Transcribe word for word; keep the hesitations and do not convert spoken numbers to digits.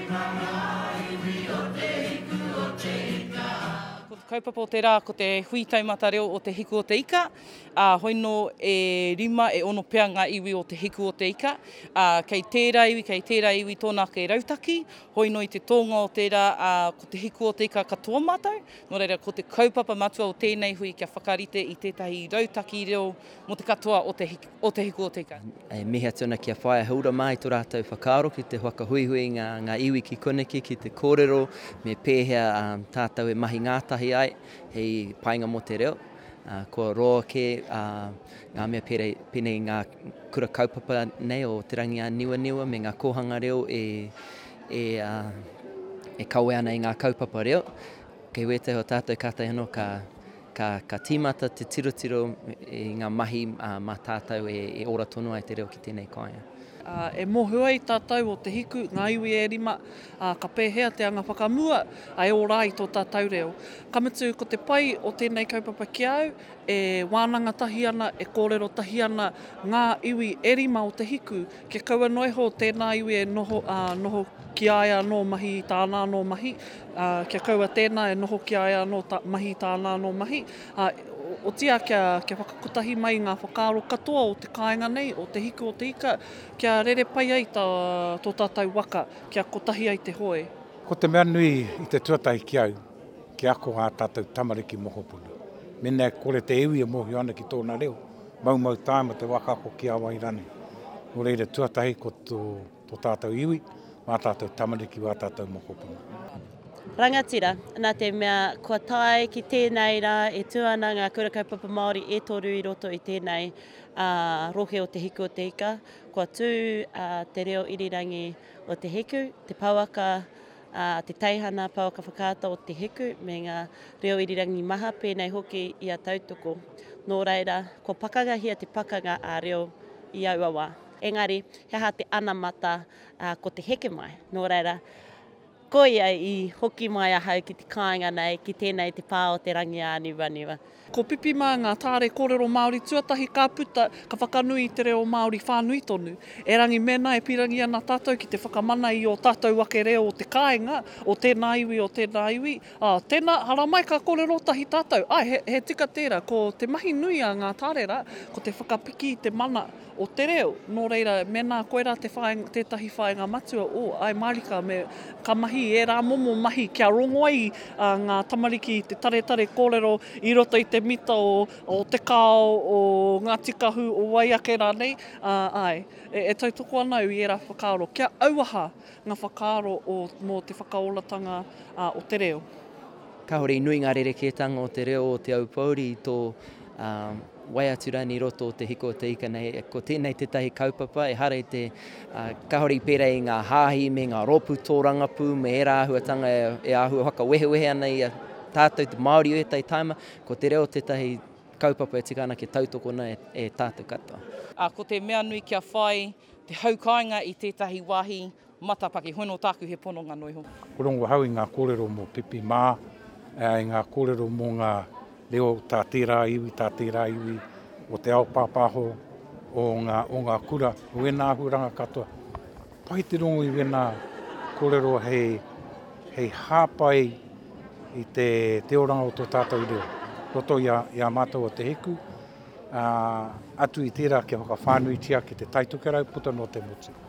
Ko te kaupapa o te rā, ko te hui taumata reo o te hiku o te ika. Uh, hoino e rima e ono pea ngā iwi o te hiku o te ika. Uh, kei tērā iwi, kei tērā iwi tōnā ke rautaki. Hoino i te tōnga o tērā, uh, ko te hiku o te ika katoa mātou. Nō reira, ko te kaupapa matua o tēnei hui kia whakarite i tētahi rautaki reo mo te katoa o te hiku o te, hiku o te ika. E mehea tuna kia whaia haura mai tō rātou whakaaro ki te whakahuihui ngā, ngā iwi ki koneki, ki te kōrero, me pēhea um, tātou e mahi ngātahi ai, hei painga mo te reo. Uh, ko roa ke uh, ngā mea pere, pene ngā kura kaupapa nei o te rangi a niwa niwa me ngā kōhanga reo e, e, uh, e kaue ana i ngā kaupapa reo. Kei wete ho tātou kātai anō ka, ka, ka tīmata te tirotiro i ngā mahi uh, mā tātou e, e ora tonu ai te reo ki tēnei kaia. Uh, e mohua i tātou o te hiku, ngā iwi e rima, uh, ka pēhea te anga whakamua, a e ora i tō tātou reo. Kamutu ko te pai o tēnei kaupapa ki au, e wānanga tahi ana, e kōrero tahi ana ngā iwi e rima o te hiku. Ke kaua noiho tēnā iwi e noho, uh, noho ki aia no mahi tānā no mahi. Uh, ke kaua tēnā e noho ki aia no ta, mahi tānā no mahi. Uh, O tia kia, kia whakakotahi mai ngā whakaaro katoa o te kāinga nei, o te hiku o te ika, kia rere pai ai tā, tō tātou waka, kia kotahi ai te hoe. Ko te mea nui i te tuatahi ki au, ki ako ngā tātou tamariki mohopuna. Mene kore te iwi e mohi ana ki tōna reo, mau mau tāma te waka ako ki awa i rane. Nō reira tuatahi ko tō, tō tātou iwi, mā tātou tamariki wā tātou mohopuna. Rangatira, nā te mea kua tae ki tēnei rā e tuana ngā kura kaupapa Māori e toru i roto i tēnei uh, rohe o te hiku o te ika. Kua tū uh, te reo irirangi o te hiku, te pauaka, uh, te teihana pauaka whakaata o te hiku, me ngā reo irirangi maha pēnei hoki i a tautoko. Nō reira, kua pakangahia te pakanga a reo i auawa. Engari, he aha te anamata uh, ko te heke mai. Nō reira, ko ia i hoki mai ahau ki te kāinga nei, ki tēnei te pā o te rangi a niwa niwa. Ko pipi mā ngā tāre kōrero Māori tuatahi ka puta, ka whakanui te reo Māori whānui tonu. E rangi mena e pirangi ana tātou ki te whakamana i o tātou wake reo o te kāinga, o tēnā iwi, o tēnā iwi. Ah, tēnā, hara mai ka kōrero tahi tātou. Ai, he, he tika tērā, ko te mahi nui a ngā tārera, ko te whakapiki i te mana o te reo. Nō reira, mena koera te whaenga, tētahi whaenga matua, o, ai marika me ka mahi, e rā momo mahi, kia rongoai uh, ngā tamariki, te tare tare kōrero i roto i te mita o, o te kao, o ngā tikahu, o waiake rā nei. Uh, ai, e, e tautoko ana i e rā whakaaro. Kia auaha ngā whakaaro o, mō te whakaolatanga uh, o te reo. Ka hori nui ngā rerekētanga o te reo o te aupauri i tō um, waiaturani roto o te hiko o te ika nei. Ko tēnei tētahi kaupapa, e hara i te uh, kahori pere i ngā hāhi me ngā ropu tōrangapu me e rāhuatanga e, e āhua haka wehewehe ana i a tātou te Māori o e tai taima, ko te reo tētahi kaupapa e tika ana ke tautoko na e, e tātou katoa. Uh, ko te mea nui kia whai, te haukainga i tētahi wāhi matapaki, hono tāku he pono ngā noiho. Korongo hau i ngā kōrero mō pipi mā, i ngā kōrero mō ngā reo tā tērā iwi, tā tērā iwi, o te ao pāpāho, o ngā, o ngā kura, o wena ahuranga katoa. Pai te rongo i wena kōrero hei, hei hāpai i te te oranga o tō tātou reo. Roto ia, ia mātou o te hiku, uh, atu i tērā kia whakawhānui tia ki te taitukerau puta no te motu.